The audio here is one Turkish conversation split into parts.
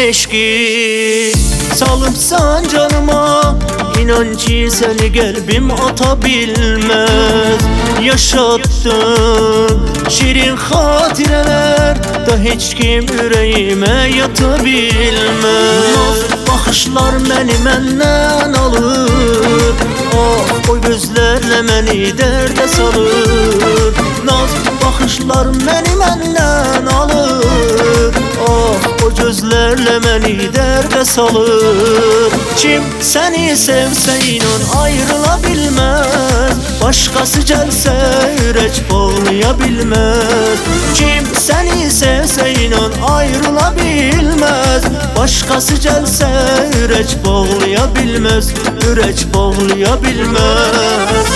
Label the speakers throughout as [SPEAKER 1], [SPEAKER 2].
[SPEAKER 1] eşki salıpsan canıma, İnan ki seni kalbim ata bilmez. Yaşattın şirin hatireler da hiç kim yüreğime yata bilmez. Bakışlar beni menden alır, ah o gözlerle beni derde salır. Naz bakışlar beni menden alır, ah o gözlerle beni derde salır. Kim seni sevse inan ayrıla bilmez, başkası gelse yürek bağlayabilmez. Kim seni sevse inan ayrıla bilmez, başkası gelse yürek bağlayabilmez, yürek bağlayabilmez.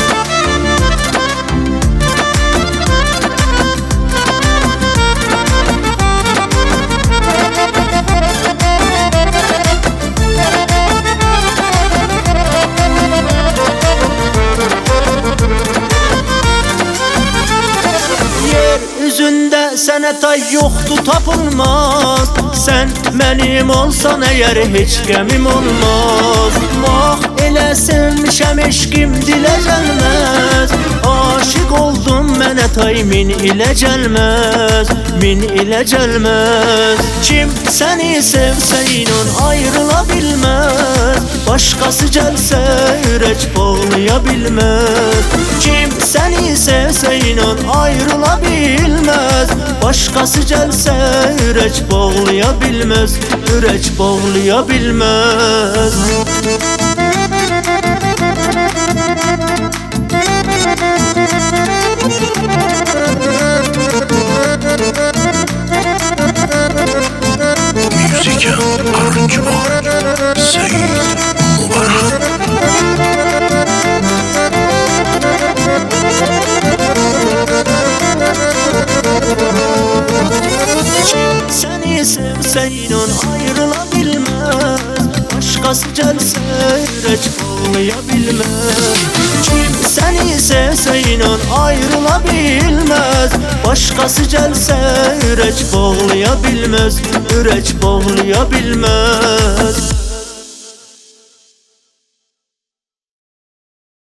[SPEAKER 1] Yüzünde sene tay yoktu tapılmaz. Sen benim olsan eğer hiç gemim olmaz. Vah elə sevmişem eşkim dilə gelmez. Aşık oldum mənə tay min ile gelmez, min ile gelmez. Kim seni sevse inan ayrıla bilmez, başkası gelse yürek bağlayabilmez. Kim seni sevse inan ayrıla bilmez, başkası gelse yürek bağlayabilmez, yürek bağlayabilmez.
[SPEAKER 2] Müzik aranjman Seyit Mübarak.
[SPEAKER 1] Seni sevse inan ayrıla bilmez, başkası gelse yürek bağlayabilmez. Kim seni sevse inan ayrıla bilmez, başkası gelse yürek bağlayabilmez, yürek bağlayabilmez.